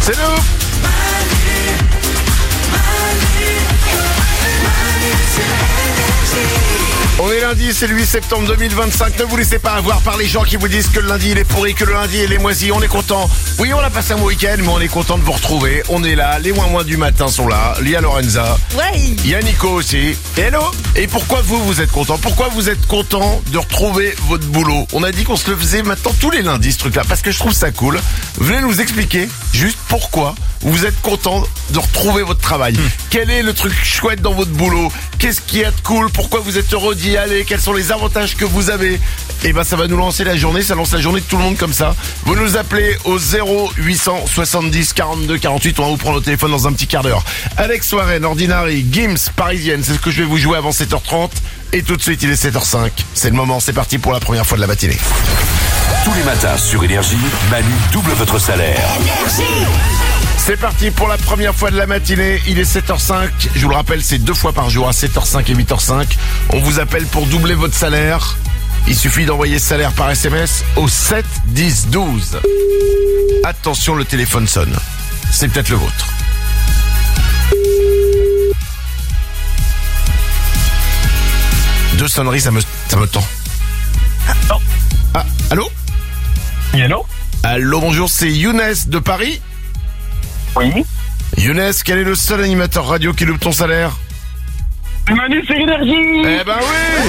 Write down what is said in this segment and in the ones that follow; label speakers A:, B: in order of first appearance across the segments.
A: C'est nous. On est lundi, c'est le 8 septembre 2025. Ne vous laissez pas avoir par les gens qui vous disent que le lundi il est pourri, que le lundi il est moisi. On est content. Oui, on a passé un bon week-end, mais on est content de vous retrouver. On est là, les moins du matin sont là. Il y a Lorenza.
B: Ouais.
A: Il y a Nico aussi. Hello. Et pourquoi vous êtes content? Pourquoi vous êtes content de retrouver votre boulot? On a dit qu'on se le faisait maintenant tous les lundis, ce truc-là, parce que je trouve ça cool. Venez nous expliquer juste pourquoi vous êtes content de retrouver votre travail. Quel est le truc chouette dans votre boulot? Qu'est-ce qu'il y a de cool? Pourquoi vous êtes heureux d'y aller? Quels sont les avantages que vous avez? Et ben ça va nous lancer la journée, ça lance la journée de tout le monde comme ça. Vous nous appelez au 0870 42 48, on va vous prendre au téléphone dans un petit quart d'heure. Alex Warren, Ordinary, Gims, Parisienne, c'est ce que je vais vous jouer avant 7h30. Et tout de suite il est 7h05, c'est le moment, c'est parti pour la première fois de la matinée.
C: Tous les matins sur Énergie, Manu double votre salaire.
A: C'est parti pour la première fois de la matinée, il est 7h05, je vous le rappelle c'est 2 fois par jour à 7h05 et 8h05. On vous appelle pour doubler votre salaire, il suffit d'envoyer salaire par SMS au 7 10 12. Attention, le téléphone sonne, c'est peut-être le vôtre. Deux sonneries, ça me tend. Ah, allô?
D: Oui, allô?
A: Allô, bonjour, c'est Younes de Paris.
D: Oui.
A: Younes, quel est le seul animateur radio qui loupe ton salaire?
D: Manu, c'est Énergie.
A: Eh ben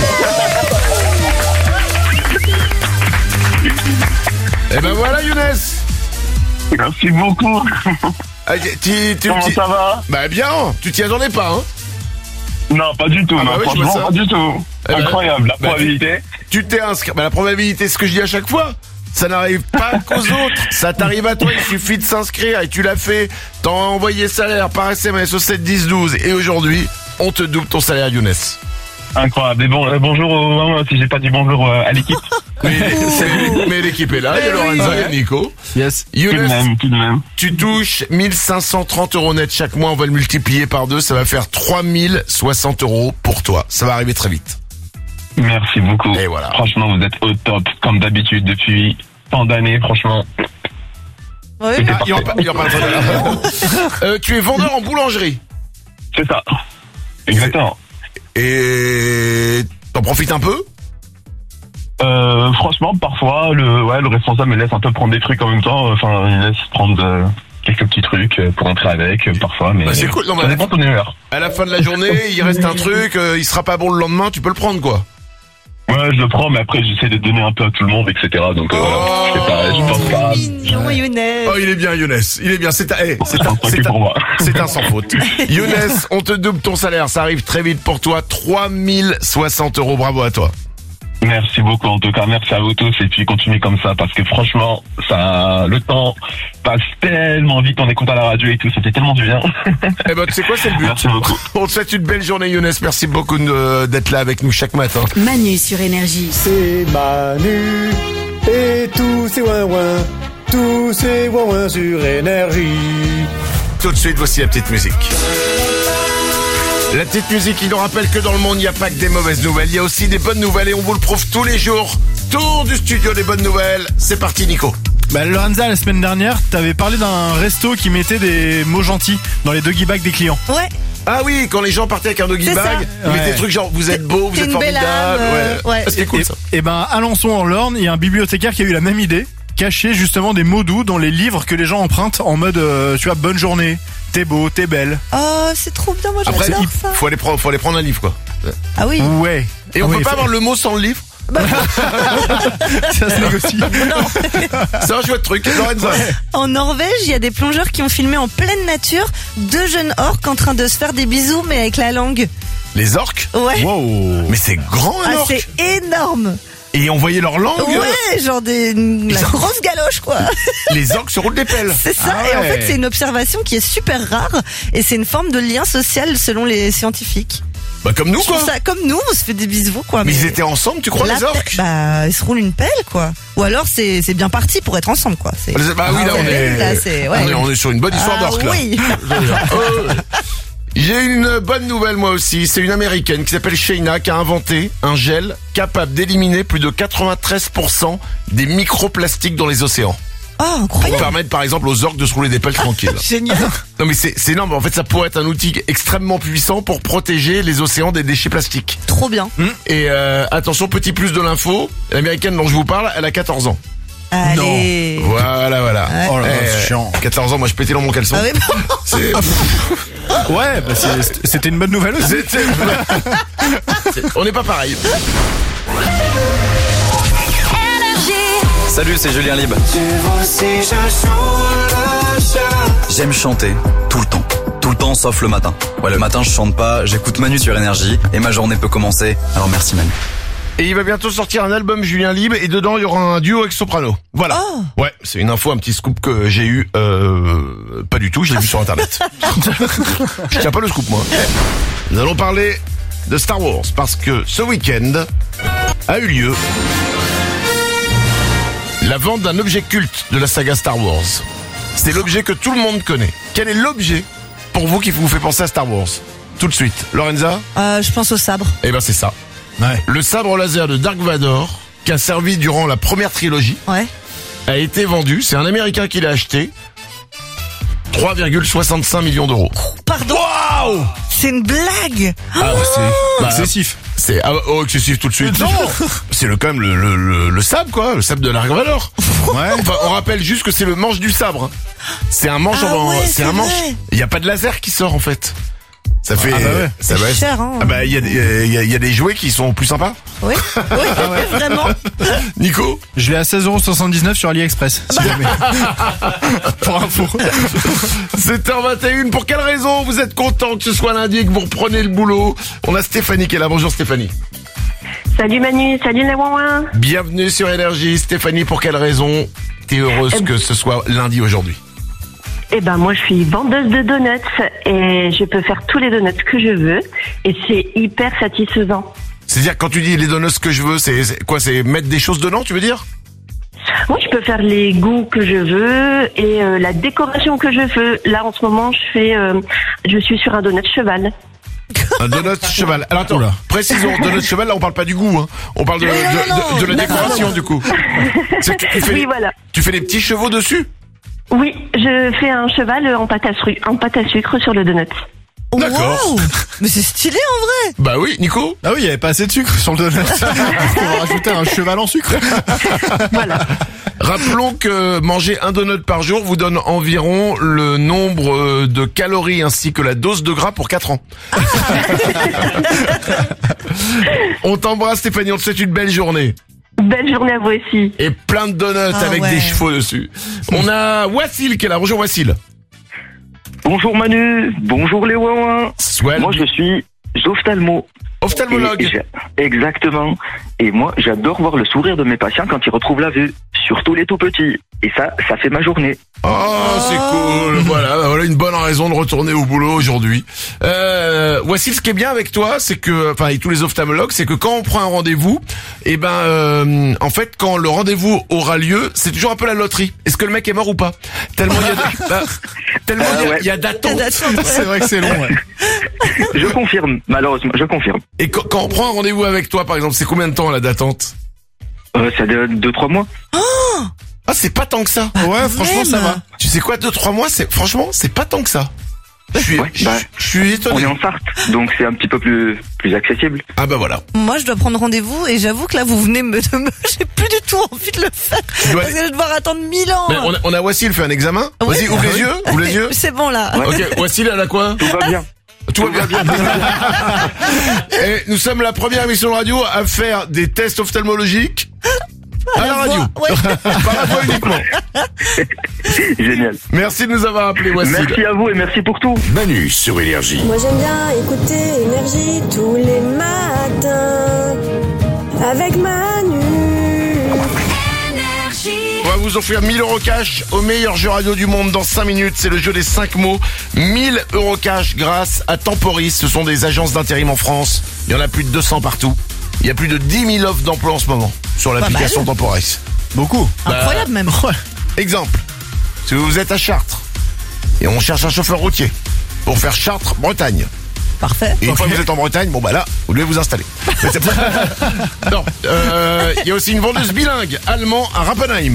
A: oui. Eh ben voilà, Younes.
D: Merci beaucoup.
A: Ah,
D: Comment ça va?
A: Bah bien, tu t'y attendais pas, hein?
D: Non, pas du tout.
A: Ah bah oui,
D: franchement,
A: je vois ça.
D: pas du tout.
A: Eh ben,
D: Incroyable, la
A: bah,
D: probabilité.
A: Tu t'es inscrit. Bah la probabilité, c'est ce que je dis à chaque fois. Ça n'arrive pas qu'aux autres. Ça t'arrive à toi, il suffit de s'inscrire et tu l'as fait. T'as envoyé salaire par SMS au 7 10 12 et aujourd'hui, on te double ton salaire, Younes.
D: Incroyable. Et bon, bonjour si j'ai pas dit bonjour à l'équipe.
A: Mais l'équipe est là, il y a Lorenza, il y a Nico.
E: Yes.
D: Tout de
A: Younes,
D: même.
A: tu touches 1530 € net chaque mois, on va le multiplier par 2, ça va faire 3060 € pour toi. Ça va arriver très vite.
D: Merci beaucoup.
A: Et voilà.
D: Franchement, vous êtes au top, comme d'habitude, depuis tant d'années, franchement.
B: Ouais.
D: C'était
A: Ah, il y aura
D: parfait.
A: pas de tu es vendeur en boulangerie.
D: C'est ça. Exactement.
A: Et t'en profites un peu?
D: Franchement, parfois, le responsable me laisse un peu prendre des trucs en même temps. Enfin, il laisse prendre quelques petits trucs pour entrer avec, parfois. Mais
A: Bah, c'est cool. Non, mais
D: ça dépend de ton humeur.
A: à la fin de la journée, il reste un truc, il sera pas bon le lendemain, tu peux le prendre quoi.
D: Ouais, je le prends, mais après, j'essaie de donner un peu à tout le monde, etc. Donc, voilà. Je sais pas, je pense pas.
B: Mignon, Younes.
A: Oh, il est bien, Younes. Il est bien. C'est
D: Pour moi.
A: c'est un sans faute. Younes, on te double ton salaire. Ça arrive très vite pour toi. 3060 €. Bravo à toi.
D: Merci beaucoup, en tout cas, merci à vous tous, et puis continuez comme ça, parce que franchement, le temps passe tellement vite, on écoute à la radio et tout, c'était tellement du bien.
A: Eh ben, tu sais quoi, c'est le but.
D: Merci beaucoup.
A: On te souhaite une belle journée, Younes. Merci beaucoup d'être là avec nous chaque matin.
F: Manu sur Énergie.
G: C'est Manu et tous ces ouin-ouin sur Énergie.
A: Tout de suite, voici la petite musique. La petite musique qui nous rappelle que dans le monde, il n'y a pas que des mauvaises nouvelles. Il y a aussi des bonnes nouvelles et on vous le prouve tous les jours. Tour du studio des bonnes nouvelles. C'est parti, Nico.
E: Bah Lorenza, la semaine dernière, t'avais parlé d'un resto qui mettait des mots gentils dans les doggy bags des clients.
B: Ouais.
A: Ah oui, quand les gens partaient avec un doggy
B: C'est
A: bag,
B: ça.
A: ils mettaient
E: Ouais.
A: des trucs genre vous êtes beau, vous
B: T'es
A: êtes
B: une belle
A: formidable.
B: âme, ouais.
A: Ah, c'est cool ça.
E: Et ben, à Alençon en Lorne, il y a un bibliothécaire qui a eu la même idée, cacher justement des mots doux dans les livres que les gens empruntent en mode, tu vois, bonne journée, t'es beau, t'es belle.
B: Oh, c'est trop bien, moi
A: Après,
B: j'adore ça.
A: faut aller prendre un livre quoi.
B: Ah oui.
E: Ouais.
A: Et on
E: Ah
A: peut
E: ouais,
A: pas avoir le mot sans le livre.
E: ça se négocie.
A: C'est un chouette truc. Lorenza.
B: En Norvège, il y a des plongeurs qui ont filmé en pleine nature 2 jeunes orques en train de se faire des bisous, mais avec la langue.
A: Les orques.
B: Ouais.
E: Wow.
A: Mais c'est grand un
B: Ah,
A: orque.
B: c'est énorme.
A: Et on voyait leur langue.
B: Ouais, genre la
A: ça-
B: grosse galoche, quoi.
A: Les orques se roulent des pelles.
B: C'est ça.
A: Ah
B: Et en
A: ouais.
B: fait, c'est une observation qui est super rare. Et c'est une forme de lien social selon les scientifiques.
A: Bah comme nous
B: Je trouve
A: quoi.
B: ça comme nous, on se fait des bisous, quoi.
A: Mais ils étaient ensemble, tu crois
B: La
A: les orques?
B: Bah, ils se roulent une pelle, quoi. Ou alors, c'est bien parti pour être ensemble, quoi. C'est...
A: Bah oui, là,
B: Ah
A: on
B: ouais,
A: est,
B: là, c'est- ouais.
A: on est sur une bonne histoire
B: Ah
A: d'orques là.
B: oui.
A: J'ai une bonne nouvelle moi aussi, c'est une américaine qui s'appelle Shayna qui a inventé un gel capable d'éliminer plus de 93% des microplastiques dans les océans.
B: Oh,
A: Pour
B: incroyable.
A: permettre par exemple aux orques de se rouler des pelles tranquilles.
B: Génial.
A: Non mais c'est énorme, en fait ça pourrait être un outil extrêmement puissant pour protéger les océans des déchets plastiques.
B: Trop bien.
A: Et attention, petit plus de l'info, l'américaine dont je vous parle, elle a 14 ans.
B: Allez.
A: Voilà.
B: Ouais.
E: Oh là là, c'est chiant.
A: 14 ans, moi je pétais dans mon caleçon.
B: Ah oui,
A: C'est-
E: Ouais, bah c'était une bonne nouvelle aussi.
A: C'était- On n'est pas pareil.
F: Salut, c'est Julien Libre. J'aime chanter tout le temps. Tout le temps sauf le matin. Ouais, le matin je chante pas, j'écoute Manu sur Énergie et ma journée peut commencer. Alors merci Manu.
A: Et il va bientôt sortir un album Julien Libre et dedans il y aura un duo avec soprano. Voilà.
B: Oh.
A: Ouais, c'est une info, un petit scoop que j'ai eu. Pas du tout, je l'ai vu sur internet. Je tiens pas le scoop moi. Nous allons parler de Star Wars parce que ce week-end a eu lieu la vente d'un objet culte de la saga Star Wars. C'est l'objet que tout le monde connaît. Quel est l'objet pour vous qui vous fait penser à Star Wars? Tout de suite. Lorenza?
B: je pense au sabre.
A: Eh ben c'est ça.
E: Ouais.
A: Le sabre laser de Dark Vador, qui a servi durant la première trilogie,
B: Ouais.
A: a été vendu. C'est un Américain qui l'a acheté. 3,65 millions d'euros.
B: Pardon.
A: Waouh!
B: C'est une blague.
A: Ah, c'est
E: Excessif.
A: C'est excessif tout de suite.
E: Non.
A: C'est quand même le sabre quoi, le sabre de Dark Vador.
E: Ouais.
A: Enfin, on rappelle juste que c'est le manche du sabre. hein. C'est un manche
B: Ah ouais,
A: c'est un
B: c'est
A: manche.
B: vrai.
A: Il y a pas de laser qui sort en fait. Ça fait
E: Ah bah ouais.
A: ça
B: C'est
A: va
B: cher, hein.
A: Ah bah il y a des jouets qui sont plus sympas.
B: Oui. Oui, vraiment.
A: Nico?
E: Je l'ai à 16,79€ sur AliExpress. Si jamais. Pour info.
A: 7h21, pour quelle raison vous êtes content que ce soit lundi et que vous reprenez le boulot? On a Stéphanie qui est là. Bonjour Stéphanie.
H: Salut Manu, salut les ouin.
A: Bienvenue sur Énergie. Stéphanie, pour quelle raison t'es heureuse que ce soit lundi aujourd'hui?
H: Eh ben moi je suis vendeuse de donuts et je peux faire tous les donuts que je veux et c'est hyper satisfaisant.
A: C'est-à-dire quand tu dis les donuts que je veux, c'est quoi? C'est mettre des choses dedans, tu veux dire?
H: Moi je peux faire les goûts que je veux et la décoration que je veux. Là en ce moment je suis sur un donut cheval.
A: Un donut cheval. Alors attends,
E: Oula.
A: précisons, donut cheval, là on parle pas du goût, hein. On parle de la décoration du coup. C'est que tu fais,
H: Oui voilà.
A: tu fais des petits chevaux dessus?
H: Oui, je fais un cheval en pâte à sucre sur le donut.
A: D'accord.
B: Wow. Mais c'est stylé en vrai.
A: Bah oui, Nico?
E: Ah oui, il y avait pas assez de sucre sur le donut. On va rajouter un cheval en sucre.
H: Voilà.
A: Rappelons que manger un donut par jour vous donne environ le nombre de calories ainsi que la dose de gras pour 4 ans. On t'embrasse Stéphanie, on te souhaite une belle journée.
H: Belle journée à vous aussi.
A: Et plein de donuts
B: Ah
A: avec
B: ouais.
A: des chevaux dessus. On a Wassil qui est là. Bonjour Wassil.
I: Bonjour Manu, bonjour les ouin.
A: Swell.
I: Moi je suis ophtalmo.
A: Ophtalmologue.
I: Exactement. Et moi j'adore voir le sourire de mes patients quand ils retrouvent la vue, surtout les tout petits. Et ça fait ma journée.
A: Oh, c'est cool. Voilà une bonne raison de retourner au boulot aujourd'hui. Wassil, ce qui est bien avec toi, c'est que, enfin, et tous les ophtalmologues, c'est que quand on prend un rendez-vous, en fait, quand le rendez-vous aura lieu, c'est toujours un peu la loterie. Est-ce que le mec est mort ou pas? Tellement il y a d'attente.
E: C'est vrai que c'est long, ouais.
I: Je confirme, malheureusement, je confirme.
A: Et quand on prend un rendez-vous avec toi, par exemple, c'est combien de temps la d'attente?
I: Ça de 2-3 mois.
A: Ah, c'est pas tant que ça.
E: Ouais, franchement, ça va.
A: Tu sais quoi, 2-3 mois, franchement, c'est pas tant que ça. Je suis
I: On
A: étonné.
I: est en Sarthe, donc c'est un petit peu plus accessible.
A: Ah bah voilà.
B: Moi, je dois prendre rendez-vous et j'avoue que là, vous venez j'ai plus du tout envie de le faire.
A: dois-
B: Parce que je vais devoir attendre 1000 ans.
A: Mais on a Wassil fait un examen.
B: Oui.
A: Vas-y, ouvre les yeux, ouvre les yeux.
B: C'est bon là.
A: Ok, Wassil, elle a quoi?
I: Tout va bien.
A: Tout va bien. Et nous sommes la première émission de radio à faire des tests ophtalmologiques à la radio.
B: Ouais.
A: Par la voix uniquement.
I: Génial.
A: Merci de nous avoir appelé, Wassil.
I: Merci à vous et merci pour tout.
C: Manu sur Énergie.
J: Moi j'aime bien écouter Énergie tous les matins avec Manu.
A: On va vous offrir 1000 € cash au meilleur jeu radio du monde dans 5 minutes. C'est le jeu des 5 mots. 1000 € cash grâce à Temporis. Ce sont des agences d'intérim en France. Il y en a plus de 200 partout. Il y a plus de 10 000 offres d'emploi en ce moment sur l'application
B: mal.
A: Temporis.
E: Beaucoup.
B: Incroyable même.
A: Exemple, si vous êtes à Chartres et on cherche un chauffeur routier pour faire Chartres-Bretagne.
B: Parfait.
A: Et une fois que vous êtes en Bretagne, bon bah là, vous devez vous installer. Mais c'est pas- Non, il y a aussi une vendeuse bilingue allemand à Rappenheim.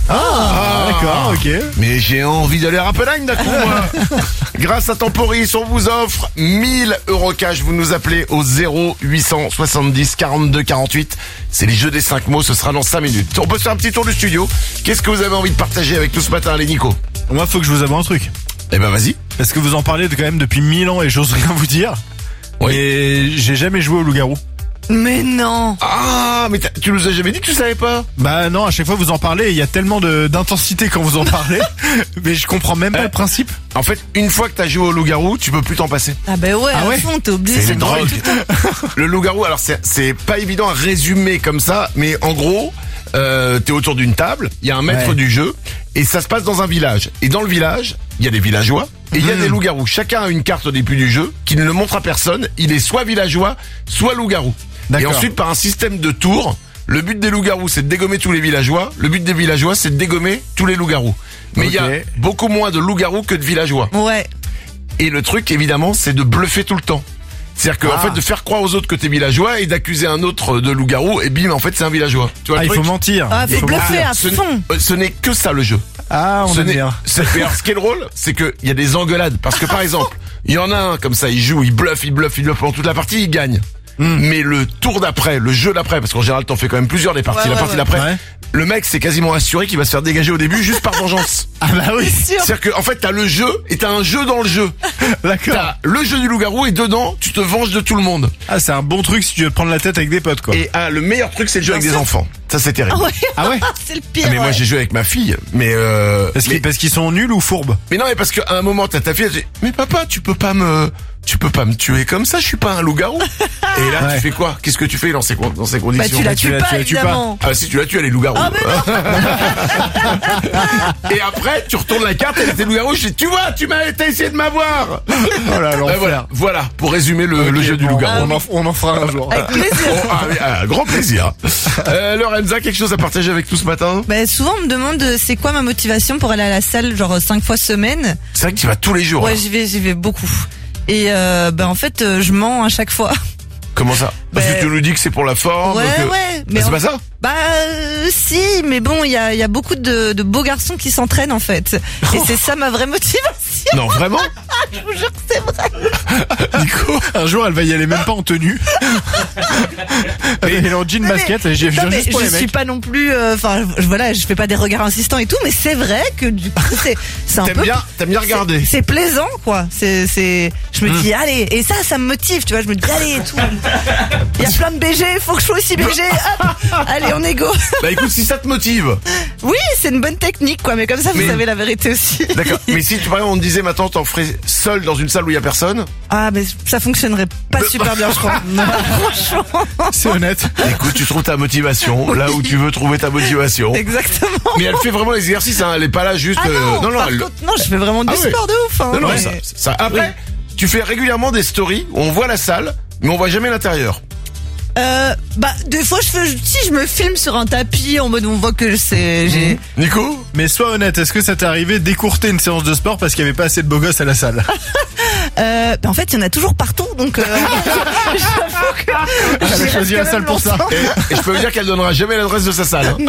E: D'accord, ok.
A: Mais j'ai envie d'aller à Rappeline d'un coup, moi. Grâce à Temporis, on vous offre 1000 € cash. Vous nous appelez au 0870 42 48. C'est les jeux des 5 mots, ce sera dans 5 minutes. On peut se faire un petit tour du studio. Qu'est-ce que vous avez envie de partager avec nous ce matin, les Nico?
E: Moi, faut que je vous avoue un truc.
A: Eh ben, vas-y.
E: Parce que vous en parlez quand même depuis 1000 ans et j'ose rien vous dire.
A: Oui.
E: Et j'ai jamais joué au loup-garou.
B: Mais non.
A: Ah, mais tu nous as jamais dit que tu savais pas?
E: Bah non, à chaque fois vous en parlez, il y a tellement d'intensité quand vous en parlez. Mais je comprends même pas le principe.
A: En fait, une fois que t'as joué au loup-garou, tu peux plus t'en passer.
B: Ah bah ouais,
E: Ah ouais
B: à fond, t'es obligé.
A: C'est
B: de
A: drogue.
B: jouer tout le temps.
A: Le loup-garou, alors c'est pas évident à résumer comme ça, mais en gros, t'es autour d'une table, il y a un maître du jeu, et ça se passe dans un village. Et dans le village, il y a des villageois, et il y a des loups-garous. Chacun a une carte au début du jeu, qui ne le montre à personne. Il est soit villageois, soit loup-garou. Et
E: D'accord.
A: ensuite, par un système de tours, le but des loups-garous, c'est de dégommer tous les villageois. Le but des villageois, c'est de dégommer tous les loups-garous. Mais il y a
E: Ok.
A: beaucoup moins de loups-garous que de villageois.
B: Ouais.
A: Et le truc, évidemment, c'est de bluffer tout le temps. C'est-à-dire que, en fait, de faire croire aux autres que t'es villageois et d'accuser un autre de loup-garou, et bim, en fait, c'est un villageois. Tu vois
E: Ah,
A: le
E: il
A: truc
E: faut mentir.
B: Ah,
E: Il
B: faut
E: faut
B: bluffer
E: mentir.
B: à
A: Ce
B: fond.
A: ce n'est que ça le jeu.
E: Ah, on
A: Ce
E: aime
A: n'est-
E: bien.
A: mais alors, ce qui est drôle, c'est que il y a des engueulades. Parce que par exemple, il y en a un comme ça, il joue, il bluffe pendant toute la partie, il gagne. Mais le tour d'après, le jeu d'après, parce qu'en général t'en fais quand même plusieurs des parties,
B: Ouais,
A: la
B: ouais,
A: partie
B: ouais.
A: d'après,
E: Ouais.
A: le mec c'est quasiment assuré qu'il va se faire dégager au début juste par vengeance.
E: Ah bah oui,
B: Sûr.
A: C'est-à-dire que en fait t'as le jeu et t'as un jeu dans le jeu.
E: d'accord.
A: T'as le jeu du loup-garou et dedans tu te venges de tout le monde.
E: Ah, c'est un bon truc si tu veux te prendre la tête avec des potes, quoi.
A: Et le meilleur truc c'est le jeu avec des enfants. Ça c'est terrible.
B: Ah ouais.
E: Ah ouais?
B: C'est le pire.
A: Mais moi
B: ouais.
A: j'ai joué avec ma fille, mais
E: Parce qu'ils sont nuls ou fourbes?
A: mais non, mais parce qu'à un moment t'as ta fille, elle dit mais papa tu peux pas me tuer comme ça, je suis pas un loup-garou. Et là
E: Ouais.
A: tu fais quoi? Qu'est-ce que tu fais dans ces
B: Bah
A: conditions?
B: tu la
E: tu
B: tues
E: la
B: pas,
E: tues pas.
B: évidemment.
A: Ah si tu la tues, elle est loup-garou.
B: Ah, mais
A: Et après, tu retournes la carte, elle était loup-garou, je dis, tu vois, t'as essayé de m'avoir.
E: Oh là, l'enfer.
A: Voilà, pour résumer le jeu du
E: Bon,
A: loup-garou.
E: on en fera un jour.
B: Avec plaisir.
A: Oh, grand plaisir. Lorenza, quelque chose à partager avec nous ce matin?
B: Bah, souvent on me demande c'est quoi ma motivation pour aller à la salle, genre 5 fois semaine.
A: C'est vrai que tu vas tous les jours.
B: Ouais,
A: hein.
B: j'y vais beaucoup. Et en fait, je mens à chaque fois.
A: Comment ça? Parce
B: Bah,
A: que tu nous dis que c'est pour la forme.
B: Ouais,
A: que...
B: ouais.
A: Bah, c'est pas ça?
B: Bah si, mais bon, il y a beaucoup de beaux garçons qui s'entraînent en fait. Et c'est ça ma vraie motivation.
A: Non, vraiment?
B: Je vous jure que c'est vrai.
A: Nico?
E: Un jour, elle va y aller même pas en tenue. Elle est en jean basket, et j'ai
B: Non, mais
E: juste pour les
B: je suis
E: mecs.
B: pas non plus, voilà, je fais pas des regards insistants et tout, mais c'est vrai que du coup c'est un
A: T'aimes
B: peu.
A: bien regarder.
B: C'est plaisant quoi. Je me dis allez, et ça me motive, tu vois. Je me dis allez et tout. Il y a plein de BG, faut que je sois aussi BG. Hop, allez on est go.
A: Bah écoute, si ça te motive.
B: Oui, c'est une bonne technique quoi, mais comme ça vous
A: Mais-
B: savez la vérité aussi.
A: D'accord. Mais si par exemple on te disait maintenant t'en ferais seul dans une salle où il y a personne.
B: Ah mais ça fonctionnerait pas super bien je crois. Franchement.
E: C'est honnête.
A: Écoute, tu trouves ta motivation là où tu veux trouver ta motivation.
B: Exactement.
A: Mais elle fait vraiment les exercices, hein. Elle est pas là juste.
B: Ah non, par
A: elle-
B: contre, non, je fais vraiment du
A: Ah ouais.
B: sport de ouf. Hein,
A: Non, non,
B: mais-
A: ça. Après, tu fais régulièrement des stories où on voit la salle, mais on voit jamais l'intérieur.
B: Des fois je me filme sur un tapis en mode on voit que j'ai.
A: Nico?
E: Mais sois honnête, est-ce que ça t'est arrivé d'écourter une séance de sport parce qu'il y avait pas assez de beaux gosses à la salle?
B: En fait, il y en a toujours partout, donc j'avoue que
E: Elle a choisi la salle pour ça.
A: Et je peux vous dire qu'elle donnera jamais l'adresse de sa salle. Hein.
B: Non.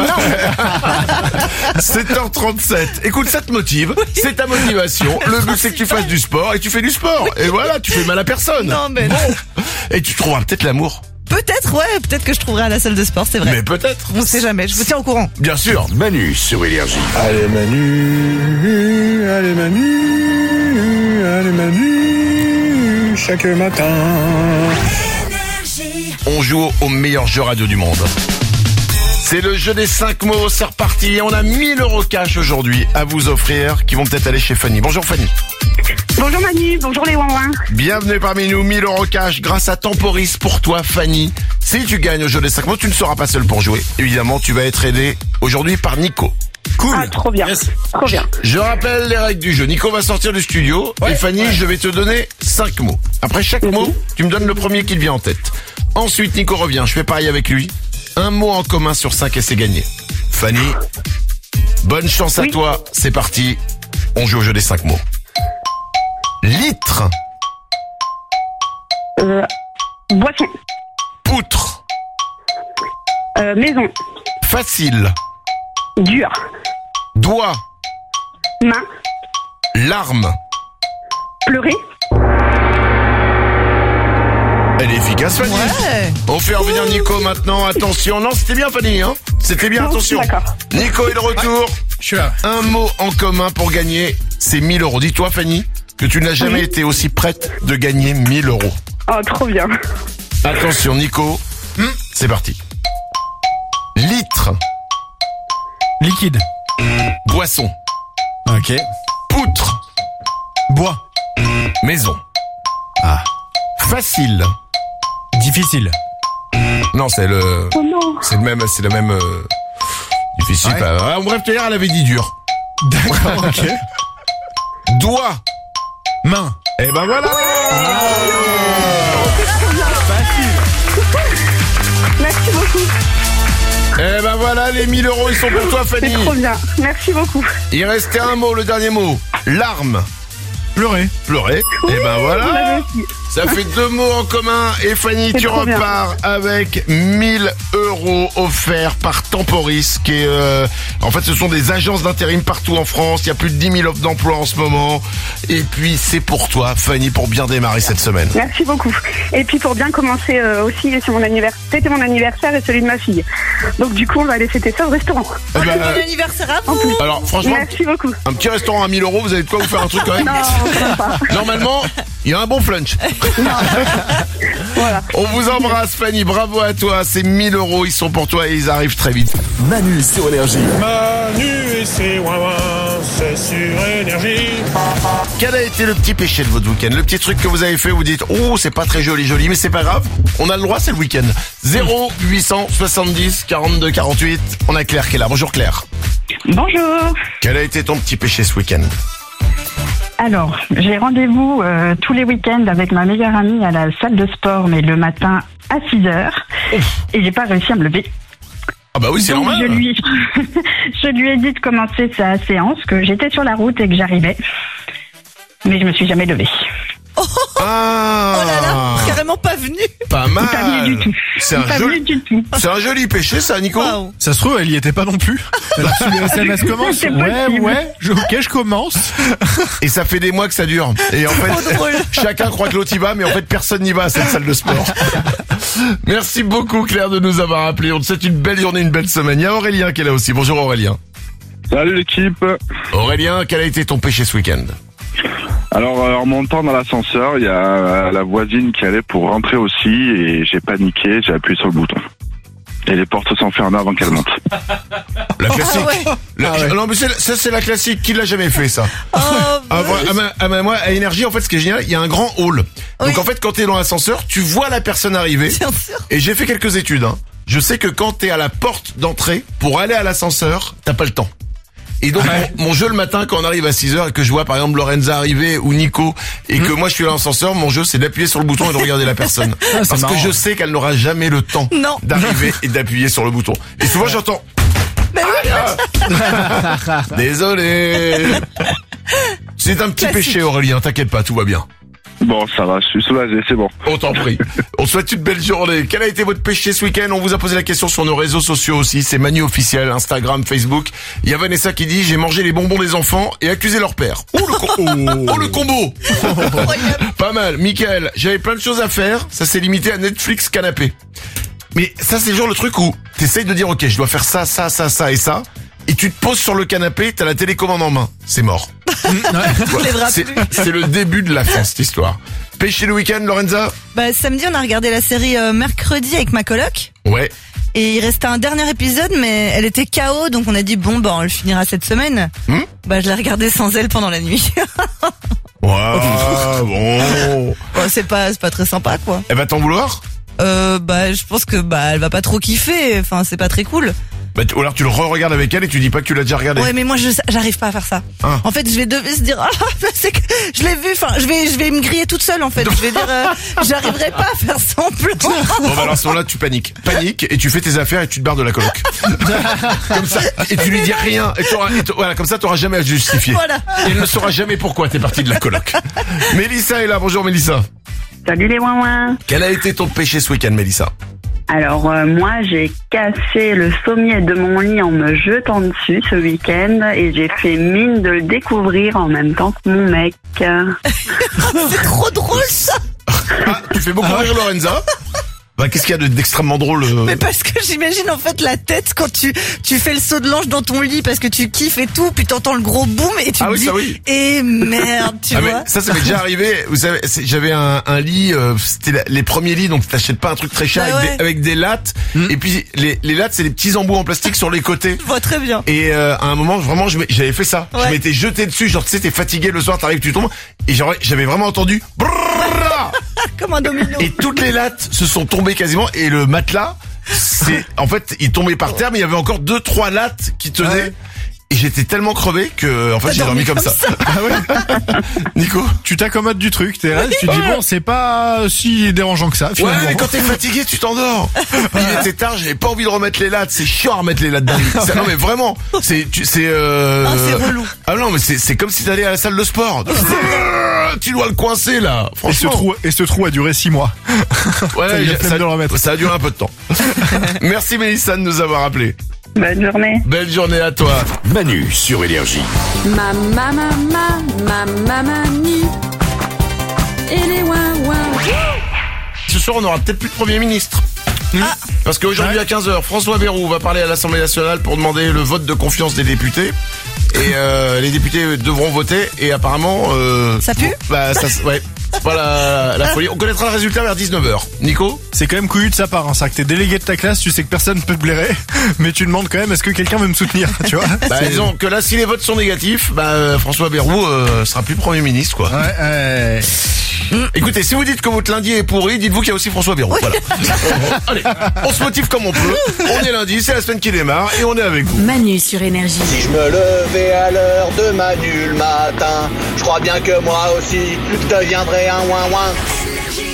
A: 7h37. Écoute, ça te motive. C'est ta motivation. Le but, c'est que tu fasses du sport et tu fais du sport. Et voilà, tu fais mal à personne.
B: Non, mais non.
A: Et tu trouveras peut-être l'amour.
B: Peut-être, ouais, peut-être que je trouverai à la salle de sport, c'est vrai.
A: Mais peut-être.
B: On sait jamais, je vous tiens au courant.
A: Bien sûr.
C: Manu sur Énergie.
G: Allez Manu, allez Manu, allez Manu, chaque matin.
A: On joue au meilleur jeu radio du monde. C'est le jeu des 5 mots, c'est reparti. On a 1000 € cash aujourd'hui à vous offrir qui vont peut-être aller chez Fanny. Bonjour Fanny.
H: Bonjour Manu, bonjour les ouin-ouin.
A: Bienvenue parmi nous, 1000 € cash grâce à Temporis pour toi Fanny. Si tu gagnes au jeu des 5 mots, tu ne seras pas seul pour jouer. Évidemment, tu vas être aidé aujourd'hui par Nico.
E: Cool.
H: Ah, trop bien, trop bien.
A: Je rappelle les règles du jeu. Nico va sortir du studio et Fanny, je vais te donner 5 mots. Après chaque mot, tu me donnes le premier qui te vient en tête. Ensuite, Nico revient, je fais pareil avec lui. Un mot en commun sur 5 et c'est gagné. Fanny, bonne chance à toi. C'est parti. On joue au jeu des 5 mots. Litre,
H: Boisson,
A: poutre,
H: maison,
A: facile,
H: dur,
A: Doigt.
H: Main.
A: Larme.
H: Pleurer.
A: Elle est efficace, Fanny.
B: Ouais.
A: On fait revenir Nico maintenant. Attention. Non, c'était bien, Fanny, hein. C'était bien,
H: Non,
A: attention.
H: d'accord.
A: Nico est de retour.
E: Je suis là.
A: Un mot en commun pour gagner ces 1000 euros. Dis-toi, Fanny, que tu n'as jamais été aussi prête de gagner 1000 euros.
H: Oh, trop bien.
A: Attention, Nico. C'est parti. Litre.
E: Liquide.
A: Boisson.
E: Ok.
A: Poutre.
E: Bois.
A: Maison.
E: Ah.
A: Facile.
E: Difficile.
A: Non, c'est le...
H: Oh non.
A: C'est le même... difficile.
E: Ouais.
A: Pas... Ah, bref, d'ailleurs, elle avait dit dur.
E: D'accord, ok.
A: Doigt.
E: Main.
A: Et ben voilà.
H: Merci beaucoup.
A: Et ben voilà, les 1000 euros, ils sont pour toi,
H: C'est
A: Fanny.
H: trop bien. Merci beaucoup.
A: Il restait un mot, le dernier mot. Larme.
E: Pleurer.
A: Pleurer. Et ben
H: Vous
A: voilà.
H: l'avez aussi.
A: Ça fait 2 mots en commun. Et Fanny,
H: C'est
A: tu
H: trop bien.
A: repars avec 1000 euros offerts par Temporis, qui est, en fait, ce sont des agences d'intérim partout en France. Il y a plus de 10 000 offres d'emploi en ce moment. Et puis, c'est pour toi, Fanny, pour bien démarrer cette semaine.
H: Merci beaucoup. Et puis pour bien commencer aussi, c'est mon anniversaire. C'était mon anniversaire et celui de ma fille. Donc du coup, on va aller fêter ça au restaurant.
A: Eh ben,
B: Bon anniversaire à vous.
A: alors, franchement,
H: Merci beaucoup.
A: un petit restaurant à 1000 euros, vous avez de quoi vous faire un truc quand même.
H: Non, vraiment pas.
A: Normalement, il y a un bon flunch.
H: Voilà.
A: On vous embrasse, Fanny. Bravo à toi. Ces 1000 euros, ils sont pour toi et ils arrivent très vite.
C: Manu sur Énergie.
K: Manu et ses ouin-ouin, c'est sur Énergie.
A: Quel a été le petit péché de votre week-end? Le petit truc que vous avez fait, vous dites, oh, c'est pas très joli, mais c'est pas grave. On a le droit, c'est le week-end. 0870 42 48. On a Claire qui est là. Bonjour Claire.
H: Bonjour.
A: Quel a été ton petit péché ce week-end?
H: Alors, j'ai rendez-vous tous les week-ends avec ma meilleure amie à la salle de sport, mais le matin à 6h. Et j'ai pas réussi à me lever.
A: Ah bah oui, c'est
H: Donc,
A: normal.
H: je lui ai dit de commencer sa séance, que j'étais sur la route et que j'arrivais. Mais je me suis jamais levée.
A: Ah,
B: Oh là là, carrément pas venu.
A: pas mal.
H: Pas venu du tout.
A: C'est un
H: Pas
A: joli,
H: venu du tout.
A: c'est un joli péché, ça, Nico.
B: Waouh.
E: Ça se trouve, elle y était pas non plus. Elle a reçu le SMS commence.
H: C'est possible.
E: Ok, je commence.
A: Et ça fait des mois que ça dure. Et en fait,
B: drôle.
A: chacun croit que l'autre y va, mais en fait, personne n'y va à cette salle de sport. Merci beaucoup, Claire, de nous avoir appelés. On te souhaite une belle journée, une belle semaine. Il y a Aurélien qui est là aussi. Bonjour, Aurélien.
D: Salut l'équipe.
A: Aurélien, quel a été ton péché ce week-end?
D: Alors, en montant dans l'ascenseur, il y a la voisine qui allait pour rentrer aussi et j'ai paniqué, j'ai appuyé sur le bouton. Et les portes se sont fermées avant qu'elle monte.
A: La classique.
B: Ah ouais.
A: Non, mais ça, c'est la classique. Qui l'a jamais fait, ça?
B: Oh,
A: Moi, à Énergie, en fait, ce qui est génial, il y a un grand hall. Donc,
B: Oui.
A: en fait, quand t'es dans l'ascenseur, tu vois la personne arriver.
B: bien sûr.
A: Et j'ai fait quelques études, hein. Je sais que quand t'es à la porte d'entrée, pour aller à l'ascenseur, t'as pas le temps. Et donc, mon jeu le matin, quand on arrive à 6h et que je vois, par exemple, Lorenza arriver ou Nico, et que moi je suis à l'ascenseur, mon jeu, c'est d'appuyer sur le bouton et de regarder la personne. Parce que je sais qu'elle n'aura jamais le temps
B: Non.
A: d'arriver et d'appuyer sur le bouton. Et souvent, j'entends... Désolé. C'est un petit péché, Aurélien, t'inquiète pas, tout va bien.
D: Bon, ça va, je suis soulagé, c'est bon.
A: On t'en prie. On souhaite une belle journée. Quel a été votre péché ce week-end? On vous a posé la question sur nos réseaux sociaux aussi. C'est Manu officiel, Instagram, Facebook. Il y a Vanessa qui dit, j'ai mangé les bonbons des enfants et accusé leur père. Oh le combo. Pas mal. Mickaël, j'avais plein de choses à faire. Ça s'est limité à Netflix canapé. Mais ça, c'est le genre le truc où t'essayes de dire, ok, je dois faire ça et ça. Et tu te poses sur le canapé, t'as la télécommande en main. C'est mort. C'est le début de la fin, cette histoire. Péché le week-end, Lorenza?
B: Bah, samedi, on a regardé la série Mercredi avec ma coloc.
A: Ouais.
B: Et il restait un dernier épisode, mais elle était KO, donc on a dit bon, bah on le finira cette semaine. Bah, je l'ai regardé sans elle pendant la nuit.
A: Ouais, bon.
B: Bon, c'est pas très sympa, quoi.
A: Elle va t'en vouloir?
B: Bah, je pense que elle va pas trop kiffer. Enfin, c'est pas très cool.
A: Bah, ou alors tu le re-regardes avec elle et tu dis pas que tu l'as déjà regardé.
B: Ouais, mais moi j'arrive pas à faire ça.
A: Ah.
B: En fait, je vais se dire c'est que je l'ai vu. Enfin, je vais me griller toute seule en fait. Je vais dire j'arriverai pas à faire semblant.
A: Bon, bah, alors à ce moment-là, tu paniques et tu fais tes affaires et tu te barres de la coloc. Comme ça, et tu lui dis rien et voilà, comme ça t'auras jamais à justifier.
B: Voilà.
A: Et elle ne saura jamais pourquoi t'es parti de la coloc. Mélissa est là. Bonjour Mélissa.
H: Salut les ouin-ouin.
A: Quel a été ton péché ce week-end, Mélissa?
H: Alors moi j'ai cassé le sommier de mon lit en me jetant dessus ce week-end et j'ai fait mine de le découvrir en même temps que mon mec.
B: C'est trop drôle ça.
A: Ah, tu fais beaucoup rire Lorenza. Bah, qu'est-ce qu'il y a d'extrêmement drôle
B: Mais parce que j'imagine en fait la tête quand tu fais le saut de l'ange dans ton lit parce que tu kiffes et tout, puis t'entends le gros boom et tu te dis
A: ça oui.
B: et merde, tu vois.
A: Mais ça m'est déjà arrivé. Vous savez, j'avais un lit, c'était les premiers lits, donc t'achètes pas un truc très cher avec des lattes. Et puis les lattes, c'est les petits embouts en plastique sur les côtés.
B: Je vois très bien.
A: Et à un moment, vraiment, j'avais fait ça.
B: Ouais.
A: Je m'étais jeté dessus, genre tu sais, t'es fatigué le soir, t'arrives, tu tombes, et j'avais vraiment entendu.
B: Comme un domino.
A: Et toutes les lattes se sont tombées quasiment, et le matelas, en fait, il tombait par terre, mais il y avait encore 2-3 lattes qui tenaient. Ouais. Et j'étais tellement crevé que, en fait, j'ai dormi comme ça.
E: Ah ouais.
A: Nico,
E: tu t'accommodes du truc, t'es là, tu te dis bon, c'est pas si dérangeant que ça, finalement.
A: Ouais, mais quand t'es fatigué, tu t'endors. Il était tard, j'avais pas envie de remettre les lattes, c'est chiant à remettre les lattes dans le lit. Non mais vraiment, c'est
B: relou.
A: Ah non, mais c'est comme si t'allais à la salle de sport. Tu dois le coincer là.
E: Franchement. Et ce trou a duré 6 mois.
A: Ouais,
E: de le remettre.
A: Ça a duré un peu de temps. Merci Mélissa de nous avoir appelés.
H: Bonne journée.
A: Belle journée à toi.
C: Manu sur Énergie.
J: Mamie. Et les ouin-ouin.
A: Ce soir, on aura peut-être plus de Premier ministre. Parce qu'aujourd'hui à 15h, François Bayrou va parler à l'Assemblée nationale pour demander le vote de confiance des députés. Et les députés devront voter. Et apparemment...
B: ça pue
A: ouais. Voilà la folie. On connaîtra le résultat vers 19h. Nico ?
E: C'est quand même couillu de sa part, hein. C'est que t'es délégué de ta classe, tu sais que personne peut te blairer, mais tu demandes quand même est-ce que quelqu'un veut me soutenir, tu vois.
A: Disons que là, si les votes sont négatifs, François Bayrou sera plus Premier ministre, quoi.
E: Ouais.
A: Écoutez, si vous dites que votre lundi est pourri, dites-vous qu'il y a aussi François Bayrou. Voilà. Allez, on se motive comme on peut. On est lundi, c'est la semaine qui démarre et on est avec vous.
J: Manu sur Énergie.
L: Si je me levais à l'heure de Manu le matin, je crois bien que moi aussi, je deviendrais un ouin-ouin.